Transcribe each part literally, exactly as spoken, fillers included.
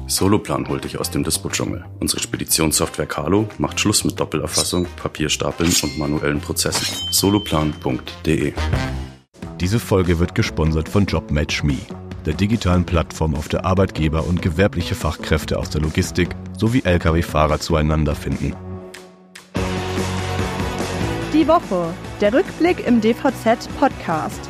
Soloplan holt dich aus dem Dispo-Dschungel. Unsere Speditionssoftware Carlo macht Schluss mit Doppelerfassung, Papierstapeln und manuellen Prozessen. soloplan punkt de. Diese Folge wird gesponsert von JobMatchMe, der digitalen Plattform, auf der Arbeitgeber und gewerbliche Fachkräfte aus der Logistik sowie L K W-Fahrer zueinander finden. Die Woche, der Rückblick im D V Z-Podcast.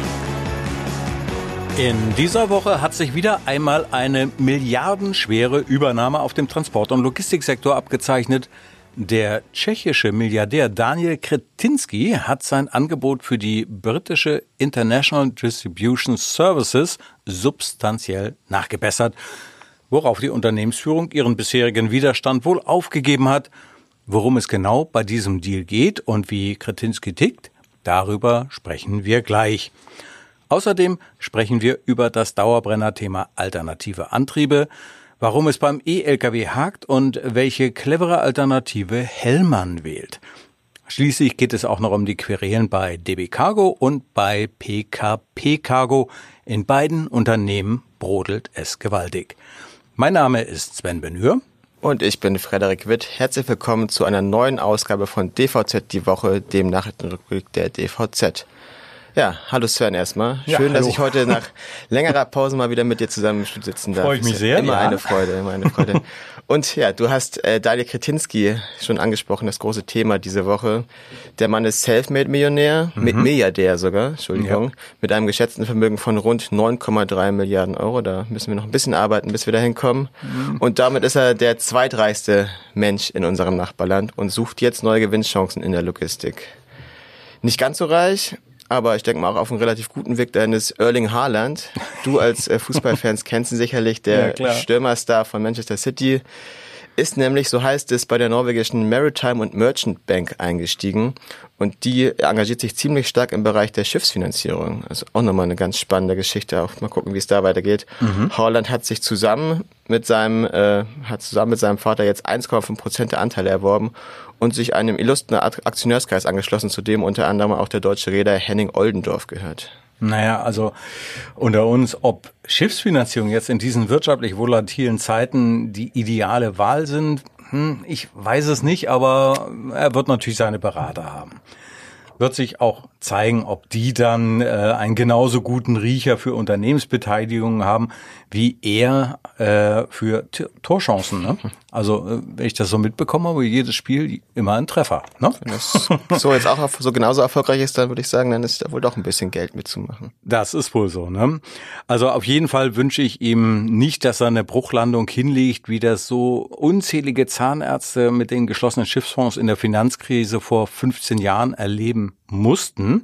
In dieser Woche hat sich wieder einmal eine milliardenschwere Übernahme auf dem Transport- und Logistiksektor abgezeichnet. Der tschechische Milliardär Daniel Křetínský hat sein Angebot für die britische International Distribution Services substanziell nachgebessert, worauf die Unternehmensführung ihren bisherigen Widerstand wohl aufgegeben hat. Worum es genau bei diesem Deal geht und wie Křetínský tickt, darüber sprechen wir gleich. Außerdem sprechen wir über das Dauerbrenner-Thema alternative Antriebe, warum es beim E-L K W hakt und welche clevere Alternative Hellmann wählt. Schließlich geht es auch noch um die Querelen bei D B Cargo und bei P K P Cargo. In beiden Unternehmen brodelt es gewaltig. Mein Name ist Sven Benhür. Und ich bin Frederik Witt. Herzlich willkommen zu einer neuen Ausgabe von D V Z die Woche, dem Nachrichtenrückblick der D V Z. Ja, hallo Sven erstmal. Schön, ja, dass ich heute nach längerer Pause mal wieder mit dir zusammen im Studio sitzen darf. Freue ich mich sehr. Immer ja. eine Freude, immer eine Freude. Und ja, du hast äh, Daniel Křetínský schon angesprochen, das große Thema diese Woche. Der Mann ist Selfmade-Millionär, mhm. mit Milliardär sogar, Entschuldigung, ja. mit einem geschätzten Vermögen von rund neun Komma drei Milliarden Euro. Da müssen wir noch ein bisschen arbeiten, bis wir da hinkommen. Mhm. Und damit ist er der zweitreichste Mensch in unserem Nachbarland und sucht jetzt neue Gewinnchancen in der Logistik. Nicht ganz so reich, aber ich denke mal auch auf einen relativ guten Weg dahin ist Erling Haaland. Du als äh, Fußballfans kennst ihn sicherlich, der ja, Stürmerstar von Manchester City. Ist nämlich, so heißt es, bei der norwegischen Maritime und Merchant Bank eingestiegen. Und die engagiert sich ziemlich stark im Bereich der Schiffsfinanzierung. Also auch nochmal eine ganz spannende Geschichte. Auch mal gucken, wie es da weitergeht. Mhm. Haaland hat sich zusammen mit seinem, äh, hat zusammen mit seinem Vater jetzt eins Komma fünf Prozent der Anteile erworben und sich einem illustren Aktionärskreis angeschlossen, zu dem unter anderem auch der deutsche Reeder Henning Oldendorf gehört. Naja, also unter uns, ob Schiffsfinanzierung jetzt in diesen wirtschaftlich volatilen Zeiten die ideale Wahl sind, hm, ich weiß es nicht, aber er wird natürlich seine Berater haben. Wird sich auch zeigen, ob die dann äh, einen genauso guten Riecher für Unternehmensbeteiligungen haben, wie er äh, für T- Torchancen. Ne? Also, äh, wenn ich das so mitbekomme, habe jedes Spiel immer ein Treffer. Ne? Wenn das so jetzt auch so genauso erfolgreich ist, dann würde ich sagen, dann ist da wohl doch ein bisschen Geld mitzumachen. Das ist wohl so. Ne? Also auf jeden Fall wünsche ich ihm nicht, dass er eine Bruchlandung hinlegt, wie das so unzählige Zahnärzte mit den geschlossenen Schiffsfonds in der Finanzkrise vor fünfzehn Jahren erleben mussten.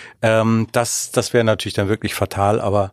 Ähm, das das wäre natürlich dann wirklich fatal, aber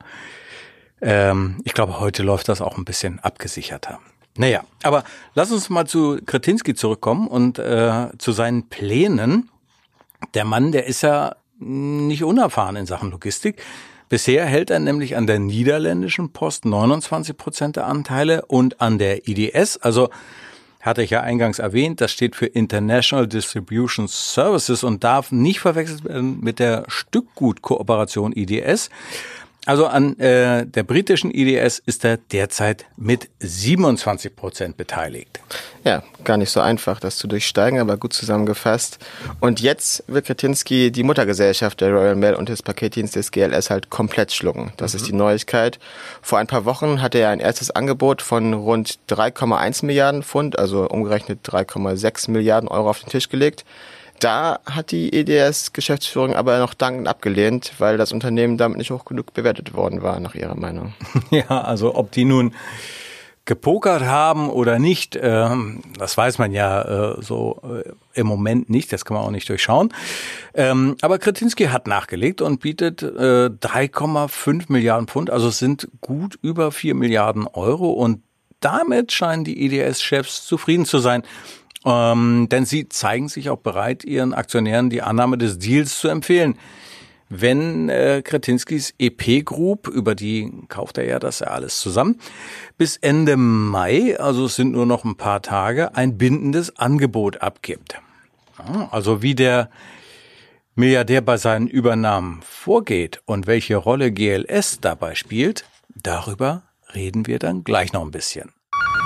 ähm, ich glaube, heute läuft das auch ein bisschen abgesicherter. Naja, aber lass uns mal zu Křetínský zurückkommen und äh, zu seinen Plänen. Der Mann, der ist ja nicht unerfahren in Sachen Logistik. Bisher hält er nämlich an der niederländischen Post neunundzwanzig Prozent der Anteile und an der I D S, also hatte ich ja eingangs erwähnt, das steht für International Distribution Services und darf nicht verwechselt werden mit der Stückgutkooperation I D S. Also an äh, der britischen I D S ist er derzeit mit siebenundzwanzig Prozent beteiligt. Ja, gar nicht so einfach, das zu durchsteigen, aber gut zusammengefasst. Und jetzt wird Křetínský die Muttergesellschaft der Royal Mail und des Paketdienstes G L S halt komplett schlucken. Das mhm. ist die Neuigkeit. Vor ein paar Wochen hatte er ein erstes Angebot von rund drei Komma eins Milliarden Pfund, also umgerechnet drei Komma sechs Milliarden Euro auf den Tisch gelegt. Da hat die E D S-Geschäftsführung aber noch dankend abgelehnt, weil das Unternehmen damit nicht hoch genug bewertet worden war, nach ihrer Meinung. Ja, also ob die nun gepokert haben oder nicht, äh, das weiß man ja äh, so äh, im Moment nicht, das kann man auch nicht durchschauen. Ähm, aber Křetínský hat nachgelegt und bietet äh, drei Komma fünf Milliarden Pfund, also es sind gut über vier Milliarden Euro und damit scheinen die E D S-Chefs zufrieden zu sein. Ähm, denn sie zeigen sich auch bereit, ihren Aktionären die Annahme des Deals zu empfehlen. Wenn äh, Křetínskys E P Group, über die kauft er ja das ja alles zusammen, bis Ende Mai, also es sind nur noch ein paar Tage, ein bindendes Angebot abgibt. Ja, also wie der Milliardär bei seinen Übernahmen vorgeht und welche Rolle G L S dabei spielt, darüber reden wir dann gleich noch ein bisschen.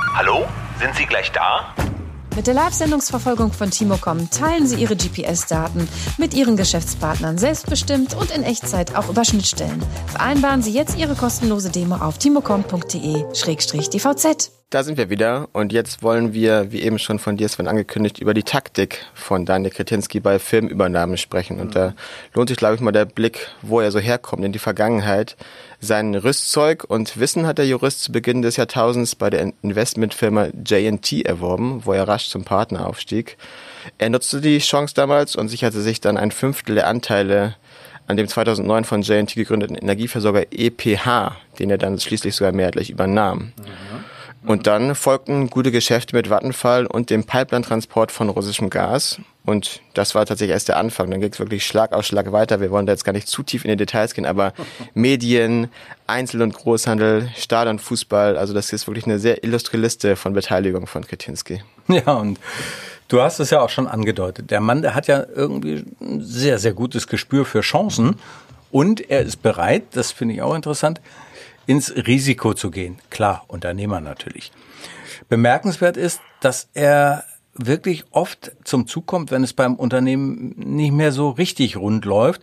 Hallo? Sind Sie gleich da? Mit der Live-Sendungsverfolgung von Timocom teilen Sie Ihre G P S-Daten mit Ihren Geschäftspartnern selbstbestimmt und in Echtzeit auch über Schnittstellen. Vereinbaren Sie jetzt Ihre kostenlose Demo auf timocom punkt de slash d v z. Da sind wir wieder und jetzt wollen wir, wie eben schon von dir, Sven, angekündigt, über die Taktik von Daniel Křetínský bei Filmübernahmen sprechen. Und da lohnt sich, glaube ich, mal der Blick, wo er so herkommt in die Vergangenheit. Sein Rüstzeug und Wissen hat der Jurist zu Beginn des Jahrtausends bei der Investmentfirma J and T erworben, wo er rasch zum Partner aufstieg. Er nutzte die Chance damals und sicherte sich dann ein Fünftel der Anteile an dem zweitausendneun von J and T gegründeten Energieversorger E P H, den er dann schließlich sogar mehrheitlich übernahm. Mhm. Und dann folgten gute Geschäfte mit Vattenfall und dem Pipeline-Transport von russischem Gas. Und das war tatsächlich erst der Anfang. Dann ging es wirklich Schlag auf Schlag weiter. Wir wollen da jetzt gar nicht zu tief in die Details gehen, aber Medien, Einzel- und Großhandel, Stahl und Fußball, also das ist wirklich eine sehr illustre Liste von Beteiligung von Křetínský. Ja, und du hast es ja auch schon angedeutet. Der Mann, der hat ja irgendwie ein sehr, sehr gutes Gespür für Chancen. Und er ist bereit, das finde ich auch interessant, ins Risiko zu gehen. Klar, Unternehmer natürlich. Bemerkenswert ist, dass er wirklich oft zum Zug kommt, wenn es beim Unternehmen nicht mehr so richtig rund läuft.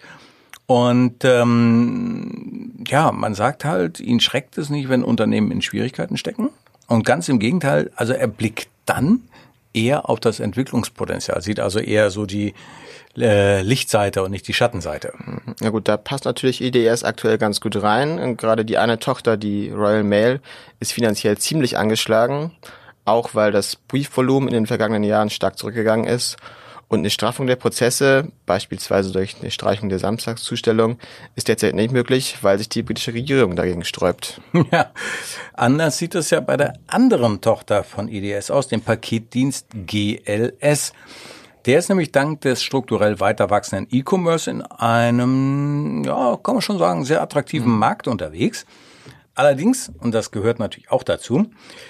Und ähm, ja, man sagt halt, ihn schreckt es nicht, wenn Unternehmen in Schwierigkeiten stecken. Und ganz im Gegenteil, also er blickt dann eher auf das Entwicklungspotenzial, sieht also eher so die äh, Lichtseite und nicht die Schattenseite. Ja gut, da passt natürlich I D S aktuell ganz gut rein. Und gerade die eine Tochter, die Royal Mail, ist finanziell ziemlich angeschlagen, auch weil das Briefvolumen in den vergangenen Jahren stark zurückgegangen ist. Und eine Straffung der Prozesse, beispielsweise durch eine Streichung der Samstagszustellung, ist derzeit nicht möglich, weil sich die britische Regierung dagegen sträubt. Ja, anders sieht es ja bei der anderen Tochter von I D S aus, dem Paketdienst G L S. Der ist nämlich dank des strukturell weiter wachsenden E-Commerce in einem, ja, kann man schon sagen, sehr attraktiven mhm. Markt unterwegs. Allerdings, und das gehört natürlich auch dazu,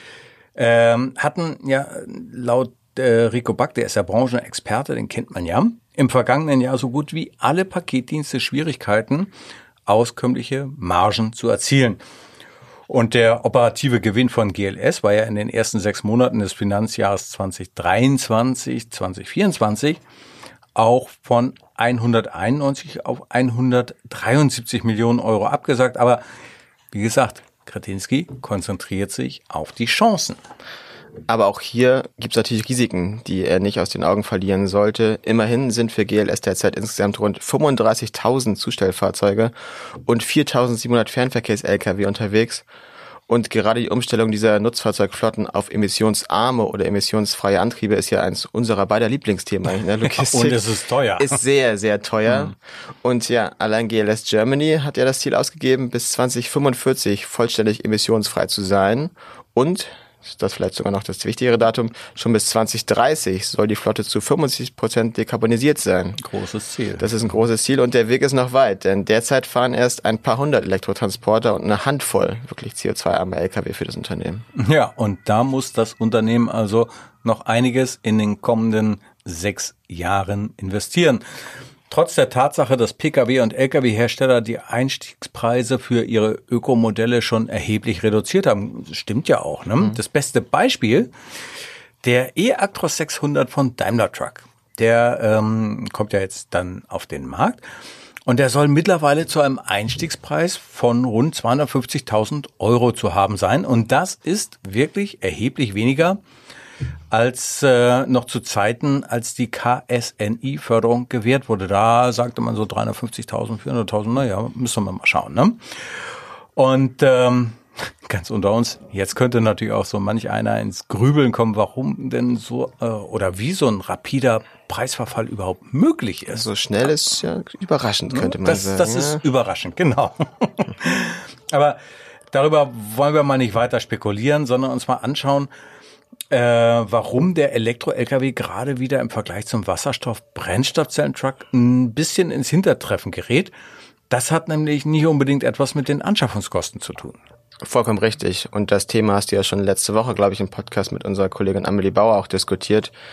ähm, hatten ja laut äh, Rico Back, der ist ja Branchenexperte, den kennt man ja, im vergangenen Jahr so gut wie alle Paketdienste Schwierigkeiten, auskömmliche Margen zu erzielen. Und der operative Gewinn von G L S war ja in den ersten sechs Monaten des Finanzjahres zwanzig dreiundzwanzig, zwanzig vierundzwanzig auch von hunderteinundneunzig auf hundertdreiundsiebzig Millionen Euro abgesagt. Aber wie gesagt, Křetínský konzentriert sich auf die Chancen. Aber auch hier gibt es natürlich Risiken, die er nicht aus den Augen verlieren sollte. Immerhin sind für G L S derzeit insgesamt rund fünfunddreißigtausend Zustellfahrzeuge und viertausendsiebenhundert Fernverkehrs-L K W unterwegs. Und gerade die Umstellung dieser Nutzfahrzeugflotten auf emissionsarme oder emissionsfreie Antriebe ist ja eins unserer beider Lieblingsthemen in der Logistik. Und es ist teuer. Ist sehr, sehr teuer. Mhm. Und ja, allein G L S Germany hat ja das Ziel ausgegeben, bis zwanzig fünfundvierzig vollständig emissionsfrei zu sein. Und das ist vielleicht sogar noch das wichtigere Datum, schon bis zwanzig dreißig soll die Flotte zu fünfundsiebzig Prozent dekarbonisiert sein. Großes Ziel. Das ist ein großes Ziel und der Weg ist noch weit, denn derzeit fahren erst ein paar hundert Elektrotransporter und eine Handvoll wirklich C O zwei arme L K W für das Unternehmen. Ja, und da muss das Unternehmen also noch einiges in den kommenden sechs Jahren investieren. Trotz der Tatsache, dass Pkw- und L K W-Hersteller die Einstiegspreise für ihre Ökomodelle schon erheblich reduziert haben. Das stimmt ja auch. Ne? Mhm. Das beste Beispiel, der e-Actros sechshundert von Daimler Truck. Der ähm, kommt ja jetzt dann auf den Markt. Und der soll mittlerweile zu einem Einstiegspreis von rund zweihundertfünfzigtausend Euro zu haben sein. Und das ist wirklich erheblich weniger als äh, noch zu Zeiten, als die K S N I-Förderung gewährt wurde. Da sagte man so dreihundertfünfzigtausend, vierhunderttausend, naja, müssen wir mal schauen. Ne? Und ähm, ganz unter uns, jetzt könnte natürlich auch so manch einer ins Grübeln kommen, warum denn so äh, oder wie so ein rapider Preisverfall überhaupt möglich ist. So schnell ist ja überraschend, könnte man das, sagen. Das ist überraschend, genau. Aber darüber wollen wir mal nicht weiter spekulieren, sondern uns mal anschauen, Äh, warum der Elektro-L K W gerade wieder im Vergleich zum Wasserstoff-Brennstoffzellentruck ein bisschen ins Hintertreffen gerät. Das hat nämlich nicht unbedingt etwas mit den Anschaffungskosten zu tun. Vollkommen richtig. Und das Thema hast du ja schon letzte Woche, glaube ich, im Podcast mit unserer Kollegin Amelie Bauer auch diskutiert.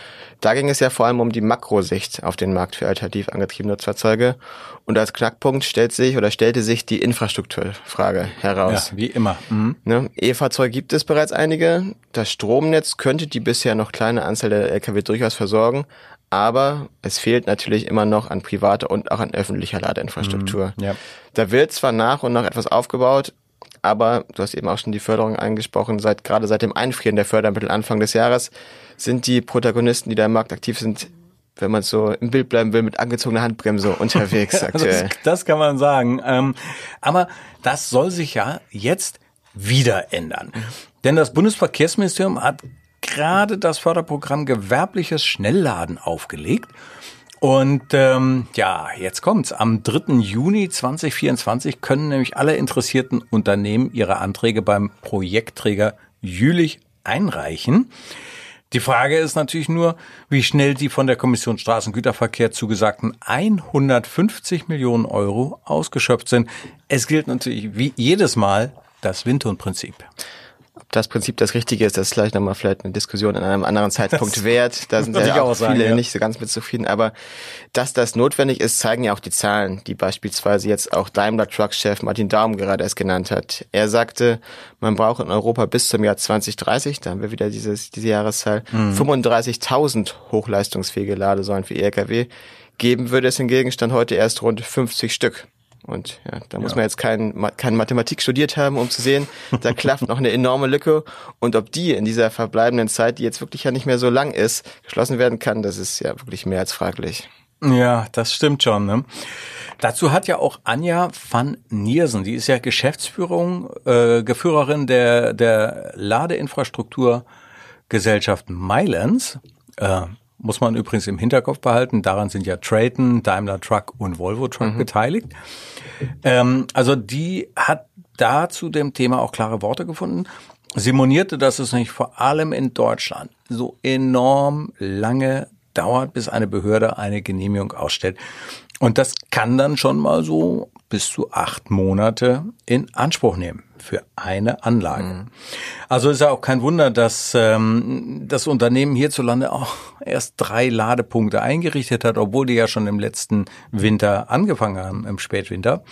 Da ging es ja vor allem um die Makrosicht auf den Markt für alternativ angetriebene Nutzfahrzeuge. Und als Knackpunkt stellt sich oder stellte sich die Infrastrukturfrage heraus. Ja, wie immer. Mhm. Ne? E-Fahrzeuge gibt es bereits einige. Das Stromnetz könnte die bisher noch kleine Anzahl der L K W durchaus versorgen. Aber es fehlt natürlich immer noch an privater und auch an öffentlicher Ladeinfrastruktur. Mhm. Ja. Da wird zwar nach und nach etwas aufgebaut, aber du hast eben auch schon die Förderung angesprochen, seit gerade seit dem Einfrieren der Fördermittel Anfang des Jahres sind die Protagonisten, die da im Markt aktiv sind, wenn man so im Bild bleiben will, mit angezogener Handbremse unterwegs aktuell. das, das kann man sagen. Ähm, aber das soll sich ja jetzt wieder ändern. Denn das Bundesverkehrsministerium hat gerade das Förderprogramm gewerbliches Schnellladen aufgelegt. Und ähm, ja, jetzt kommt's. Am dritten Juni zweitausendvierundzwanzig können nämlich alle interessierten Unternehmen ihre Anträge beim Projektträger Jülich einreichen. Die Frage ist natürlich nur, wie schnell die von der Kommission Straßengüterverkehr zugesagten hundertfünfzig Millionen Euro ausgeschöpft sind. Es gilt natürlich wie jedes Mal das Windhundprinzip. Ob das Prinzip das Richtige ist, das ist vielleicht nochmal vielleicht eine Diskussion an einem anderen Zeitpunkt das wert. Da sind ja auch, auch sagen, viele ja. nicht so ganz mit zufrieden. Aber dass das notwendig ist, zeigen ja auch die Zahlen, die beispielsweise jetzt auch Daimler Trucks-Chef Martin Daum gerade erst genannt hat. Er sagte, man braucht in Europa bis zum Jahr zwanzig dreißig, da haben wir wieder dieses, diese Jahreszahl, mhm. fünfunddreißigtausend hochleistungsfähige Ladesäulen für E L K W. Geben würde es hingegen Stand heute erst rund fünfzig Stück. Und ja, da muss ja. man jetzt kein, keine Mathematik studiert haben, um zu sehen, da klafft noch eine enorme Lücke. Und ob die in dieser verbleibenden Zeit, die jetzt wirklich ja nicht mehr so lang ist, geschlossen werden kann, das ist ja wirklich mehr als fraglich. Ja, das stimmt schon. Ne? Dazu hat ja auch Anja van Niersen, die ist ja Geschäftsführung, äh, Geführerin der, der Ladeinfrastrukturgesellschaft Milans, äh, muss man übrigens im Hinterkopf behalten. Daran sind ja Traton, Daimler Truck und Volvo Truck mhm. beteiligt. Ähm, also die hat da zu dem Thema auch klare Worte gefunden. Sie monierte, dass es nicht vor allem in Deutschland so enorm lange dauert, bis eine Behörde eine Genehmigung ausstellt. Und das kann dann schon mal so bis zu acht Monate in Anspruch nehmen für eine Anlage. Mhm. Also ist ja auch kein Wunder, dass ähm, das Unternehmen hierzulande auch erst drei Ladepunkte eingerichtet hat, obwohl die ja schon im letzten Winter angefangen haben, im Spätwinter.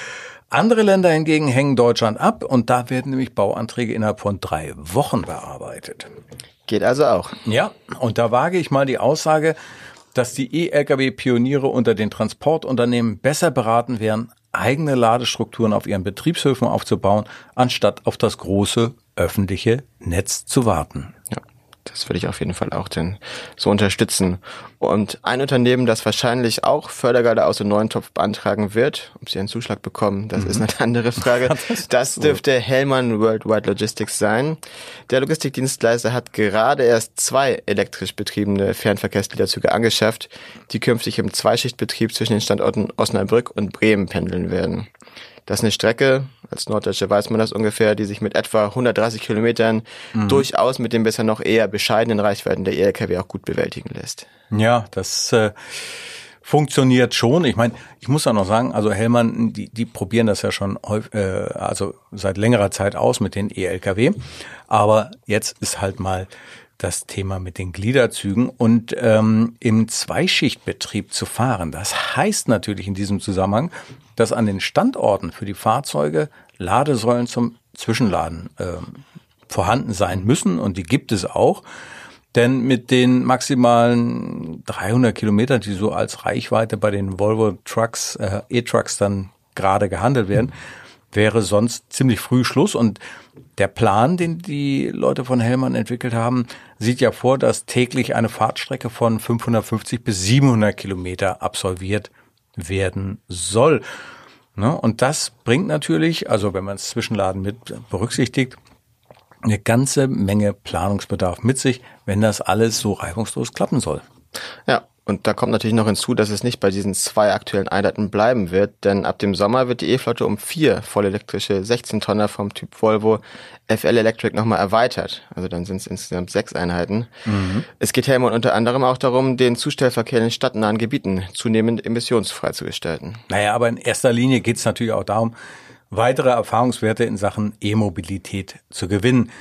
Andere Länder hingegen hängen Deutschland ab und da werden nämlich Bauanträge innerhalb von drei Wochen bearbeitet. Geht also auch. Ja, und da wage ich mal die Aussage, dass die E L K W-Pioniere unter den Transportunternehmen besser beraten wären, eigene Ladestrukturen auf ihren Betriebshöfen aufzubauen, anstatt auf das große öffentliche Netz zu warten. Ja, das würde ich auf jeden Fall auch denn so unterstützen. Und ein Unternehmen, das wahrscheinlich auch Fördergelder aus dem neuen Topf beantragen wird, ob sie einen Zuschlag bekommen, das mhm. ist eine andere Frage. das, das dürfte Hellmann Worldwide Logistics sein. Der Logistikdienstleister hat gerade erst zwei elektrisch betriebene Fernverkehrsgliederzüge angeschafft, die künftig im Zweischichtbetrieb zwischen den Standorten Osnabrück und Bremen pendeln werden. Das ist eine Strecke, als Norddeutsche weiß man das ungefähr, die sich mit etwa hundertdreißig Kilometern mhm. durchaus mit den bisher noch eher bescheidenen Reichweiten der E L K W auch gut bewältigen lässt. Ja, das äh, funktioniert schon. Ich meine, ich muss auch noch sagen, also Hellmann, die, die probieren das ja schon häufig, äh, also seit längerer Zeit aus mit den E L K W. Aber jetzt ist halt mal das Thema mit den Gliederzügen und ähm, im Zweischichtbetrieb zu fahren. Das heißt natürlich in diesem Zusammenhang, dass an den Standorten für die Fahrzeuge Ladesäulen zum Zwischenladen äh, vorhanden sein müssen und die gibt es auch. Denn mit den maximalen dreihundert Kilometern, die so als Reichweite bei den Volvo Trucks, äh, E-Trucks dann gerade gehandelt werden, wäre sonst ziemlich früh Schluss. Und der Plan, den die Leute von Hellmann entwickelt haben, sieht ja vor, dass täglich eine Fahrtstrecke von fünfhundertfünfzig bis siebenhundert Kilometer absolviert werden soll. Ne? Und das bringt natürlich, also wenn man das Zwischenladen mit berücksichtigt, eine ganze Menge Planungsbedarf mit sich, wenn das alles so reibungslos klappen soll. Ja, und da kommt natürlich noch hinzu, dass es nicht bei diesen zwei aktuellen Einheiten bleiben wird, denn ab dem Sommer wird die E-Flotte um vier vollelektrische sechzehn Tonner vom Typ Volvo F L Electric nochmal erweitert. Also dann sind es insgesamt sechs Einheiten. Mhm. Es geht Hellmann unter anderem auch darum, den Zustellverkehr in den stadtnahen Gebieten zunehmend emissionsfrei zu gestalten. Naja, aber in erster Linie geht es natürlich auch darum, weitere Erfahrungswerte in Sachen E-Mobilität zu gewinnen.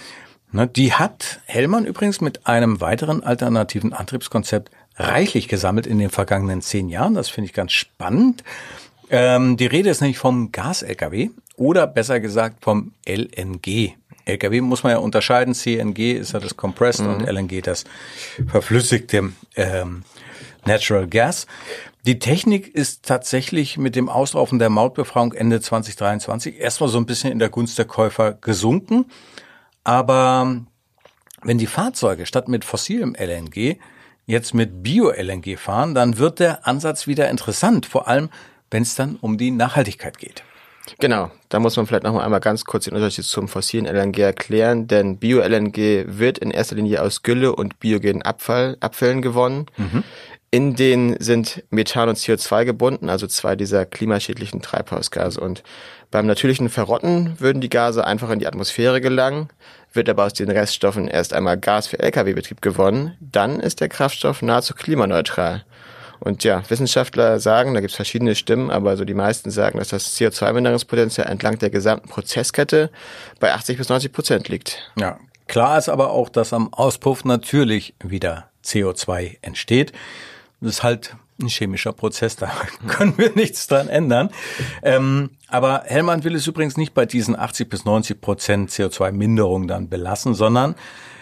Die hat Hellmann übrigens mit einem weiteren alternativen Antriebskonzept reichlich gesammelt in den vergangenen zehn Jahren. Das finde ich ganz spannend. Ähm, die Rede ist nämlich vom Gas-L K W oder besser gesagt vom L N G. L K W muss man ja unterscheiden. C N G ist ja das Compressed mhm. und L N G das verflüssigte ähm, Natural Gas. Die Technik ist tatsächlich mit dem Auslaufen der Mautbefragung Ende zwanzig dreiundzwanzig erstmal so ein bisschen in der Gunst der Käufer gesunken. Aber wenn die Fahrzeuge statt mit fossilem L N G jetzt mit Bio-L N G fahren, dann wird der Ansatz wieder interessant, vor allem wenn es dann um die Nachhaltigkeit geht. Genau, da muss man vielleicht noch mal einmal ganz kurz den Unterschied zum fossilen L N G erklären, denn Bio-L N G wird in erster Linie aus Gülle und biogenen Abfall, Abfällen gewonnen. Mhm. In denen sind Methan und C O zwei gebunden, also zwei dieser klimaschädlichen Treibhausgase. Und beim natürlichen Verrotten würden die Gase einfach in die Atmosphäre gelangen, wird aber aus den Reststoffen erst einmal Gas für L K W-Betrieb gewonnen, dann ist der Kraftstoff nahezu klimaneutral. Und ja, Wissenschaftler sagen, da gibt es verschiedene Stimmen, aber so die meisten sagen, dass das C O zwei Minderungspotenzial entlang der gesamten Prozesskette bei achtzig bis neunzig Prozent liegt. Ja, klar ist aber auch, dass am Auspuff natürlich wieder C O zwei entsteht. Das ist halt ein chemischer Prozess, da können wir nichts dran ändern. Ähm, aber Hellmann will es übrigens nicht bei diesen achtzig bis neunzig Prozent C O zwei Minderung dann belassen, sondern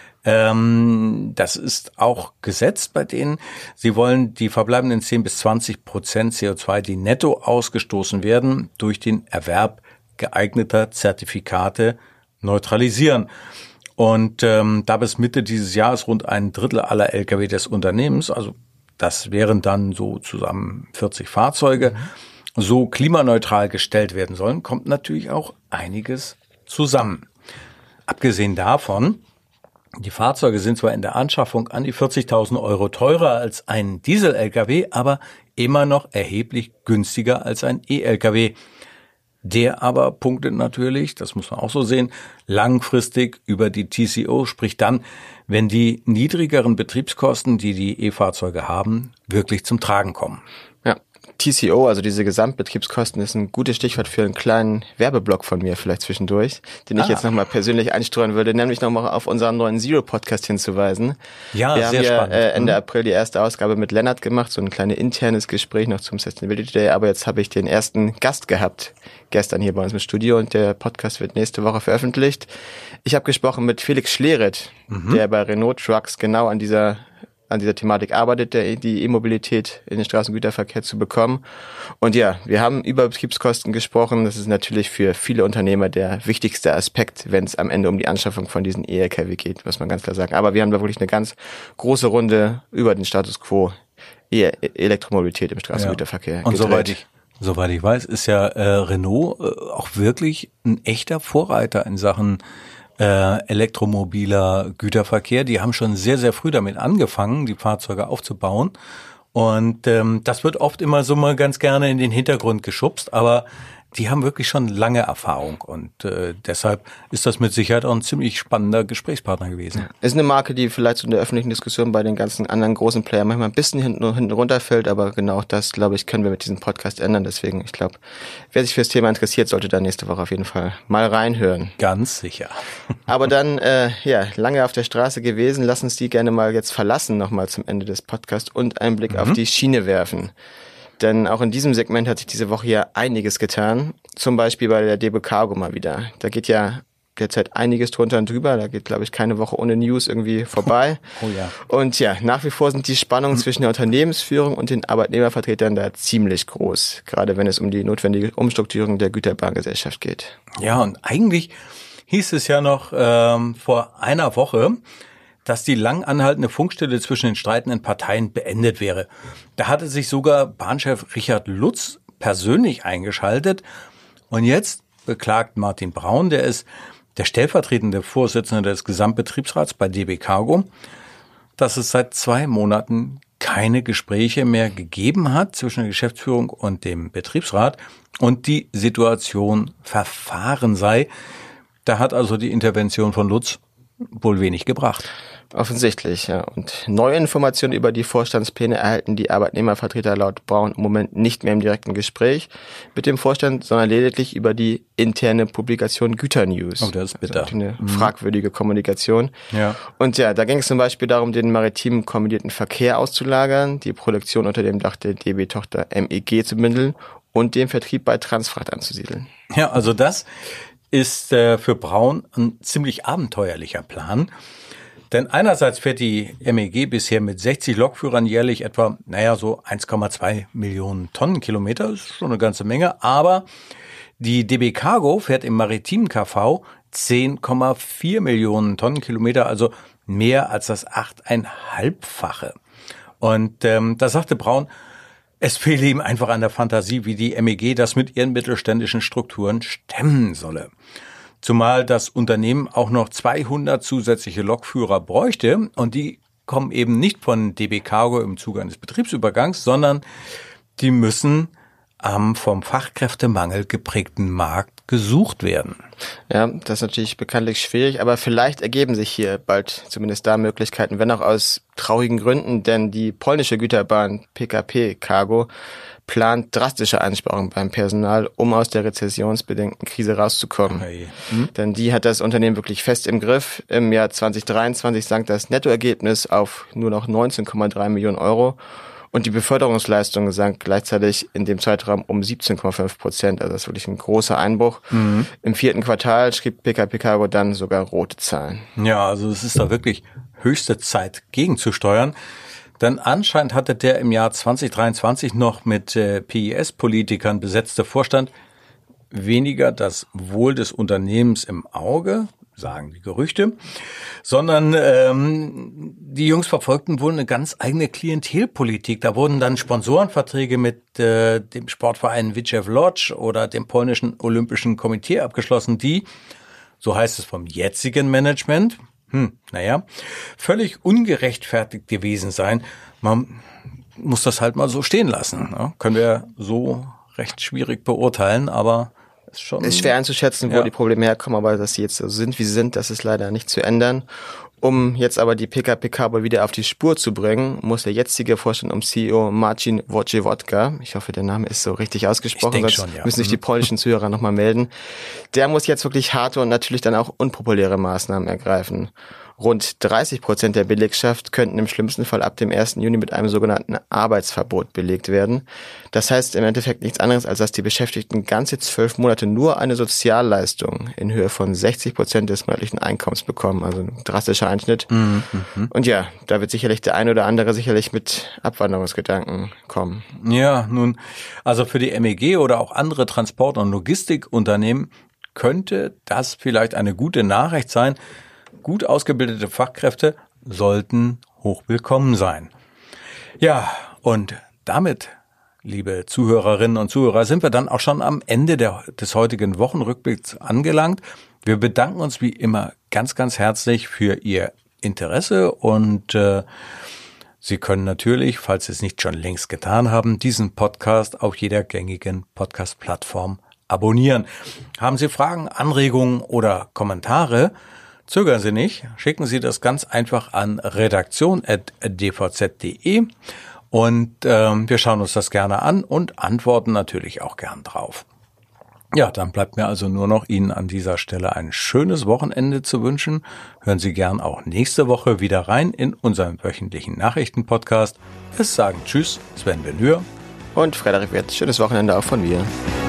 ähm, das ist auch gesetzt bei denen. Sie wollen die verbleibenden zehn bis zwanzig Prozent C O zwei, die netto ausgestoßen werden, durch den Erwerb geeigneter Zertifikate neutralisieren. Und ähm, da bis Mitte dieses Jahres rund ein Drittel aller L K W des Unternehmens, also das wären dann so zusammen vierzig Fahrzeuge, so klimaneutral gestellt werden sollen, kommt natürlich auch einiges zusammen. Abgesehen davon, die Fahrzeuge sind zwar in der Anschaffung an die vierzigtausend Euro teurer als ein Diesel-L K W, aber immer noch erheblich günstiger als ein E-L K W. Der aber punktet natürlich, das muss man auch so sehen, langfristig über die T C O, sprich dann, wenn die niedrigeren Betriebskosten, die die E-Fahrzeuge haben, wirklich zum Tragen kommen. Ja, T C O, also diese Gesamtbetriebskosten, ist ein gutes Stichwort für einen kleinen Werbeblock von mir vielleicht zwischendurch, den ich ah. jetzt nochmal persönlich einstreuen würde, nämlich nochmal auf unseren neuen Zero-Podcast hinzuweisen. Ja, Wir sehr haben ja spannend. Äh, Ende April die erste Ausgabe mit Lennart gemacht, so ein kleines internes Gespräch noch zum Sustainability Day, aber jetzt habe ich den ersten Gast gehabt, gestern hier bei uns im Studio, und der Podcast wird nächste Woche veröffentlicht. Ich habe gesprochen mit Felix Schleret, mhm. der bei Renault Trucks genau an dieser an dieser Thematik arbeitet, der, die E-Mobilität in den Straßengüterverkehr zu bekommen. Und ja, wir haben über Betriebskosten gesprochen. Das ist natürlich für viele Unternehmer der wichtigste Aspekt, wenn es am Ende um die Anschaffung von diesen E-L K W geht, muss man ganz klar sagen. Aber wir haben da wirklich eine ganz große Runde über den Status quo E- Elektromobilität im Straßengüterverkehr ja. Und gedreht. soweit ich Soweit ich weiß, ist ja äh, Renault äh, auch wirklich ein echter Vorreiter in Sachen äh, elektromobiler Güterverkehr. Die haben schon sehr, sehr früh damit angefangen, die Fahrzeuge aufzubauen. Und ähm, das wird oft immer so mal ganz gerne in den Hintergrund geschubst, aber die haben wirklich schon lange Erfahrung und äh, deshalb ist das mit Sicherheit auch ein ziemlich spannender Gesprächspartner gewesen. Ist eine Marke, die vielleicht so in der öffentlichen Diskussion bei den ganzen anderen großen Playern manchmal ein bisschen hinten, hinten runterfällt, aber genau das, glaube ich, können wir mit diesem Podcast ändern. Deswegen, ich glaube, wer sich für das Thema interessiert, sollte da nächste Woche auf jeden Fall mal reinhören. Ganz sicher. Aber dann, äh, ja, lange auf der Straße gewesen. Lass uns die gerne mal jetzt verlassen, nochmal zum Ende des Podcasts und einen Blick mhm. auf die Schiene werfen. Denn auch in diesem Segment hat sich diese Woche ja einiges getan. Zum Beispiel bei der D B Cargo mal wieder. Da geht ja derzeit einiges drunter und drüber. Da geht, glaube ich, keine Woche ohne News irgendwie vorbei. Oh ja. Und ja, nach wie vor sind die Spannungen mhm. zwischen der Unternehmensführung und den Arbeitnehmervertretern da ziemlich groß. Gerade wenn es um die notwendige Umstrukturierung der Güterbahngesellschaft geht. Ja, und eigentlich hieß es ja noch ähm, vor einer Woche, dass die lang anhaltende Funkstille zwischen den streitenden Parteien beendet wäre. Da hatte sich sogar Bahnchef Richard Lutz persönlich eingeschaltet. Und jetzt beklagt Martin Braun, der ist der stellvertretende Vorsitzende des Gesamtbetriebsrats bei D B Cargo, dass es seit zwei Monaten keine Gespräche mehr gegeben hat zwischen der Geschäftsführung und dem Betriebsrat und die Situation verfahren sei. Da hat also die Intervention von Lutz wohl wenig gebracht. Offensichtlich, ja. Und neue Informationen über die Vorstandspläne erhalten die Arbeitnehmervertreter laut Braun im Moment nicht mehr im direkten Gespräch mit dem Vorstand, sondern lediglich über die interne Publikation Güternews. Oh, das ist bitter. Also eine mhm. fragwürdige Kommunikation. Ja. Und ja, da ging es zum Beispiel darum, den maritimen kombinierten Verkehr auszulagern, die Produktion unter dem Dach der D B-Tochter M E G zu bündeln und den Vertrieb bei Transfracht anzusiedeln. Ja, also das ist äh, für Braun ein ziemlich abenteuerlicher Plan. Denn einerseits fährt die M E G bisher mit sechzig Lokführern jährlich etwa, naja, so eins Komma zwei Millionen Tonnenkilometer, ist schon eine ganze Menge, aber die D B Cargo fährt im maritimen K V zehn Komma vier Millionen Tonnenkilometer, also mehr als das achteinhalbfache. Und ähm, da sagte Braun, es fehle ihm einfach an der Fantasie, wie die M E G das mit ihren mittelständischen Strukturen stemmen solle. Zumal das Unternehmen auch noch zweihundert zusätzliche Lokführer bräuchte und die kommen eben nicht von D B Cargo im Zuge eines Betriebsübergangs, sondern die müssen am vom Fachkräftemangel geprägten Markt gesucht werden. Ja, das ist natürlich bekanntlich schwierig, aber vielleicht ergeben sich hier bald zumindest da Möglichkeiten, wenn auch aus traurigen Gründen, denn die polnische Güterbahn P K P Cargo plant drastische Einsparungen beim Personal, um aus der rezessionsbedingten Krise rauszukommen. Okay. Hm? Denn die hat das Unternehmen wirklich fest im Griff. Im Jahr zwanzig dreiundzwanzig sank das Nettoergebnis auf nur noch neunzehn Komma drei Millionen Euro und die Beförderungsleistung sank gleichzeitig in dem Zeitraum um siebzehn Komma fünf Prozent. Also das ist wirklich ein großer Einbruch. Mhm. Im vierten Quartal schrieb P K P Cargo dann sogar rote Zahlen. Ja, also es ist da wirklich höchste Zeit gegenzusteuern. Denn anscheinend hatte der im Jahr zwanzig dreiundzwanzig noch mit äh, P I S-Politikern besetzte Vorstand weniger das Wohl des Unternehmens im Auge, sagen die Gerüchte, sondern ähm, die Jungs verfolgten wohl eine ganz eigene Klientelpolitik. Da wurden dann Sponsorenverträge mit äh, dem Sportverein Wyciew Łódź oder dem polnischen Olympischen Komitee abgeschlossen, die, so heißt es vom jetzigen Management, Hm, naja, völlig ungerechtfertigt gewesen sein. Man muss das halt mal so stehen lassen. Ne? Können wir so recht schwierig beurteilen, aber ist schon... Ist schwer einzuschätzen, wo ja. die Probleme herkommen, aber dass sie jetzt so sind, wie sie sind, das ist leider nicht zu ändern. Um jetzt aber die P K P Cargo wieder auf die Spur zu bringen, muss der jetzige Vorstand um C E O Marcin Wojciechowska, ich hoffe, der Name ist so richtig ausgesprochen, sonst schon, ja. müssen sich die polnischen Zuhörer nochmal melden, der muss jetzt wirklich harte und natürlich dann auch unpopuläre Maßnahmen ergreifen. Rund dreißig Prozent der Belegschaft könnten im schlimmsten Fall ab dem ersten Juni mit einem sogenannten Arbeitsverbot belegt werden. Das heißt im Endeffekt nichts anderes, als dass die Beschäftigten ganze zwölf Monate nur eine Sozialleistung in Höhe von sechzig Prozent des monatlichen Einkommens bekommen. Also ein drastischer Einschnitt. Mhm, und ja, da wird sicherlich der eine oder andere sicherlich mit Abwanderungsgedanken kommen. Ja, nun, also für die M E G oder auch andere Transport- und Logistikunternehmen könnte das vielleicht eine gute Nachricht sein. Gut ausgebildete Fachkräfte sollten hochwillkommen sein. Ja, und damit, liebe Zuhörerinnen und Zuhörer, sind wir dann auch schon am Ende der, des heutigen Wochenrückblicks angelangt. Wir bedanken uns wie immer ganz, ganz herzlich für Ihr Interesse und äh, Sie können natürlich, falls Sie es nicht schon längst getan haben, diesen Podcast auf jeder gängigen Podcast-Plattform abonnieren. Haben Sie Fragen, Anregungen oder Kommentare? Zögern Sie nicht, schicken Sie das ganz einfach an redaktion at d v z punkt d e und ähm, wir schauen uns das gerne an und antworten natürlich auch gern drauf. Ja, dann bleibt mir also nur noch Ihnen an dieser Stelle ein schönes Wochenende zu wünschen. Hören Sie gern auch nächste Woche wieder rein in unseren wöchentlichen Nachrichtenpodcast. Es sagen Tschüss, Sven Benür und Frederik Wirth. Schönes Wochenende auch von mir.